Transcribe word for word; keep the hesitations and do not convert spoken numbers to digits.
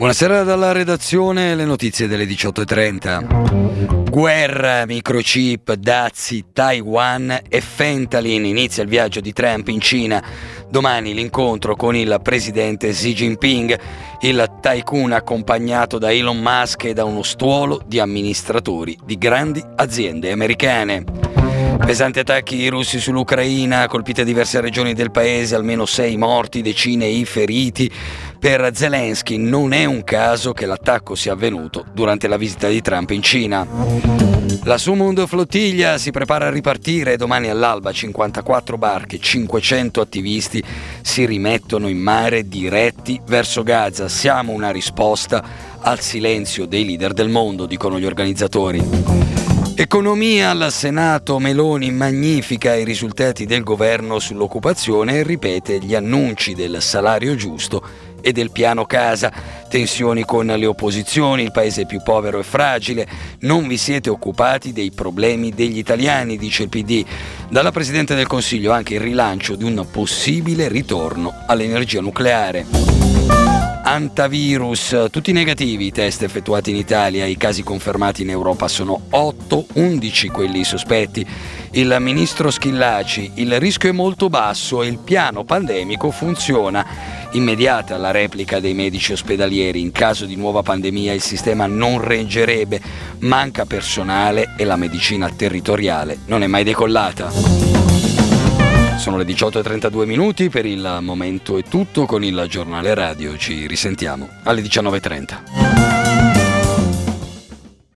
Buonasera dalla redazione, le notizie delle diciotto e trenta. Guerra, microchip, dazi, Taiwan e fentanyl. Inizia il viaggio di Trump in Cina. Domani l'incontro con il presidente Xi Jinping, il tycoon accompagnato da Elon Musk e da uno stuolo di amministratori di grandi aziende americane. Pesanti attacchi russi sull'Ucraina, colpite diverse regioni del paese, almeno sei morti, decine i feriti. Per Zelensky non è un caso che l'attacco sia avvenuto durante la visita di Trump in Cina. La Sumund Flottiglia si prepara a ripartire. Domani all'alba cinquantaquattro barche, cinquecento attivisti si rimettono in mare diretti verso Gaza. Siamo una risposta al silenzio dei leader del mondo, dicono gli organizzatori. Economia al Senato, Meloni magnifica i risultati del governo sull'occupazione e ripete gli annunci del salario giusto e del piano casa. Tensioni con le opposizioni, il paese più povero e fragile, non vi siete occupati dei problemi degli italiani, dice il P D. Dalla Presidente del Consiglio anche il rilancio di un possibile ritorno all'energia nucleare. Antivirus, tutti negativi i test effettuati in Italia, i casi confermati in Europa sono otto, undici quelli sospetti. Il ministro Schillaci, il rischio è molto basso e il piano pandemico funziona. Immediata la replica dei medici ospedalieri, in caso di nuova pandemia il sistema non reggerebbe, manca personale e la medicina territoriale non è mai decollata. Sono le diciotto e trentadue minuti, per il momento è tutto con il giornale radio, ci risentiamo alle diciannove e trenta.